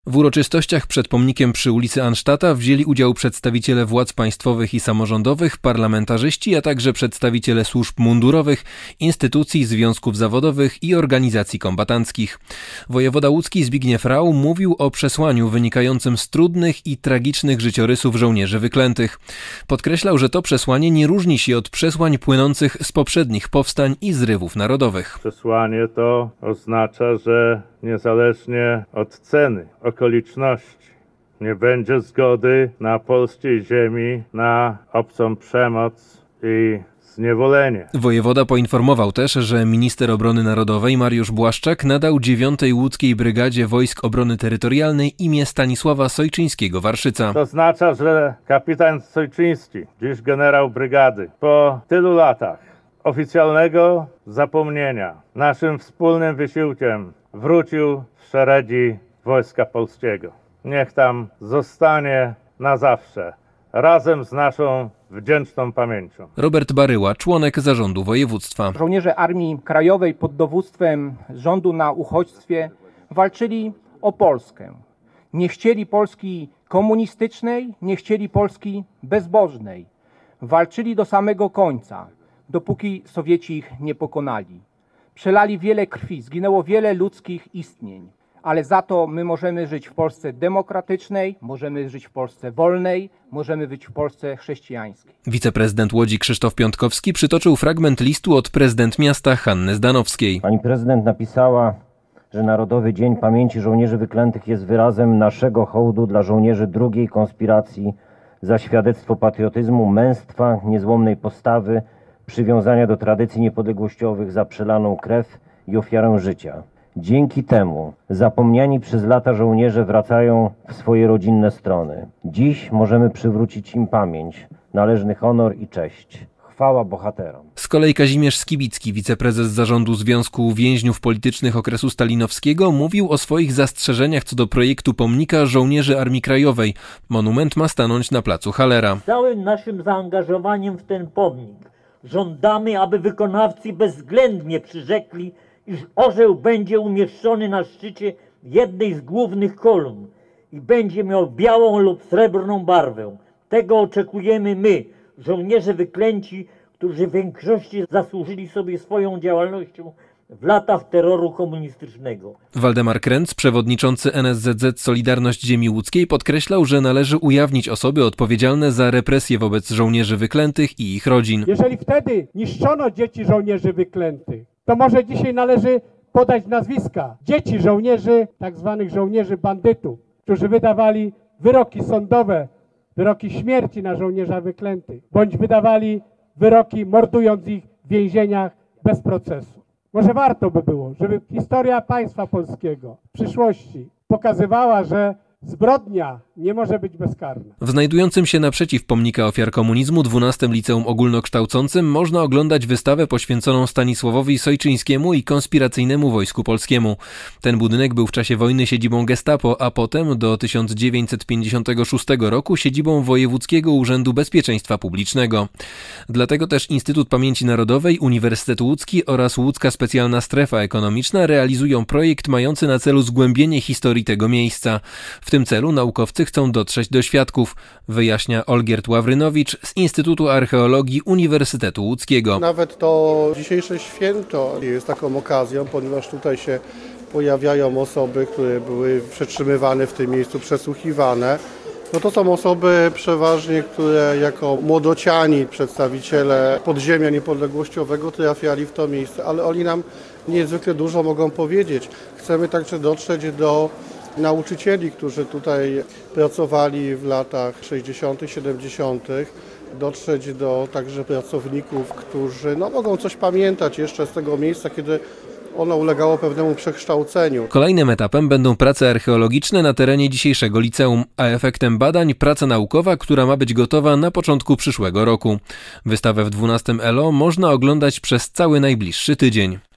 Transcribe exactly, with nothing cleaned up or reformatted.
W uroczystościach przed pomnikiem przy ulicy Anstata wzięli udział przedstawiciele władz państwowych i samorządowych, parlamentarzyści, a także przedstawiciele służb mundurowych, instytucji, związków zawodowych i organizacji kombatanckich. Wojewoda łódzki Zbigniew Rau mówił o przesłaniu wynikającym z trudnych i tragicznych życiorysów żołnierzy wyklętych. Podkreślał, że to przesłanie nie różni się od przesłań płynących z poprzednich powstań i zrywów narodowych. Przesłanie to oznacza, że niezależnie od ceny, okoliczności, nie będzie zgody na polskiej ziemi na obcą przemoc i zniewolenie. Wojewoda poinformował też, że minister obrony narodowej Mariusz Błaszczak nadał dziewiątej Łódzkiej Brygadzie Wojsk Obrony Terytorialnej imię Stanisława Sojczyńskiego-Warszyca. To oznacza, że kapitan Sojczyński, dziś generał brygady, po tylu latach oficjalnego zapomnienia naszym wspólnym wysiłkiem wrócił w szeregi Wojska Polskiego. Niech tam zostanie na zawsze, razem z naszą wdzięczną pamięcią. Robert Baryła, członek zarządu województwa. Żołnierze Armii Krajowej pod dowództwem rządu na uchodźstwie walczyli o Polskę. Nie chcieli Polski komunistycznej, nie chcieli Polski bezbożnej. Walczyli do samego końca, dopóki Sowieci ich nie pokonali. Przelali wiele krwi, zginęło wiele ludzkich istnień, ale za to my możemy żyć w Polsce demokratycznej, możemy żyć w Polsce wolnej, możemy żyć w Polsce chrześcijańskiej. Wiceprezydent Łodzi Krzysztof Piątkowski przytoczył fragment listu od prezydent miasta Hanny Zdanowskiej. Pani prezydent napisała, że Narodowy Dzień Pamięci Żołnierzy Wyklętych jest wyrazem naszego hołdu dla żołnierzy drugiej konspiracji za świadectwo patriotyzmu, męstwa, niezłomnej postawy, przywiązania do tradycji niepodległościowych, za przelaną krew i ofiarę życia. Dzięki temu zapomniani przez lata żołnierze wracają w swoje rodzinne strony. Dziś możemy przywrócić im pamięć, należny honor i cześć. Chwała bohaterom. Z kolei Kazimierz Skibicki, wiceprezes zarządu Związku Więźniów Politycznych okresu stalinowskiego, mówił o swoich zastrzeżeniach co do projektu pomnika żołnierzy Armii Krajowej. Monument ma stanąć na placu Hallera. Całym naszym zaangażowaniem w ten pomnik żądamy, aby wykonawcy bezwzględnie przyrzekli, iż orzeł będzie umieszczony na szczycie jednej z głównych kolumn i będzie miał białą lub srebrną barwę. Tego oczekujemy my, żołnierze wyklęci, którzy w większości zasłużyli sobie swoją działalnością w latach terroru komunistycznego. Waldemar Kręc, przewodniczący N S Z Z Solidarność Ziemi Łódzkiej, podkreślał, że należy ujawnić osoby odpowiedzialne za represje wobec żołnierzy wyklętych i ich rodzin. Jeżeli wtedy niszczono dzieci żołnierzy wyklętych, to może dzisiaj należy podać nazwiska dzieci żołnierzy, tak zwanych żołnierzy bandytów, którzy wydawali wyroki sądowe, wyroki śmierci na żołnierzach wyklętych, bądź wydawali wyroki mordując ich w więzieniach bez procesu. Może warto by było, żeby historia państwa polskiego w przyszłości pokazywała, że zbrodnia nie może być bezkarna. W znajdującym się naprzeciw pomnika ofiar komunizmu dwunastym Liceum Ogólnokształcącym można oglądać wystawę poświęconą Stanisławowi Sojczyńskiemu i konspiracyjnemu Wojsku Polskiemu. Ten budynek był w czasie wojny siedzibą Gestapo, a potem do tysiąc dziewięćset pięćdziesiątego szóstego roku siedzibą Wojewódzkiego Urzędu Bezpieczeństwa Publicznego. Dlatego też Instytut Pamięci Narodowej, Uniwersytet Łódzki oraz Łódzka Specjalna Strefa Ekonomiczna realizują projekt mający na celu zgłębienie historii tego miejsca. W tym celu naukowcy chcą dotrzeć do świadków, wyjaśnia Olgierd Ławrynowicz z Instytutu Archeologii Uniwersytetu Łódzkiego. Nawet to dzisiejsze święto jest taką okazją, ponieważ tutaj się pojawiają osoby, które były przetrzymywane w tym miejscu, przesłuchiwane. No to są osoby przeważnie, które jako młodociani, przedstawiciele podziemia niepodległościowego trafiali w to miejsce, ale oni nam niezwykle dużo mogą powiedzieć. Chcemy także dotrzeć do nauczycieli, którzy tutaj pracowali w latach sześćdziesiątych, siedemdziesiątych, dotrzeć do także pracowników, którzy no, mogą coś pamiętać jeszcze z tego miejsca, kiedy ono ulegało pewnemu przekształceniu. Kolejnym etapem będą prace archeologiczne na terenie dzisiejszego liceum, a efektem badań praca naukowa, która ma być gotowa na początku przyszłego roku. Wystawę w dwunastym Elo można oglądać przez cały najbliższy tydzień.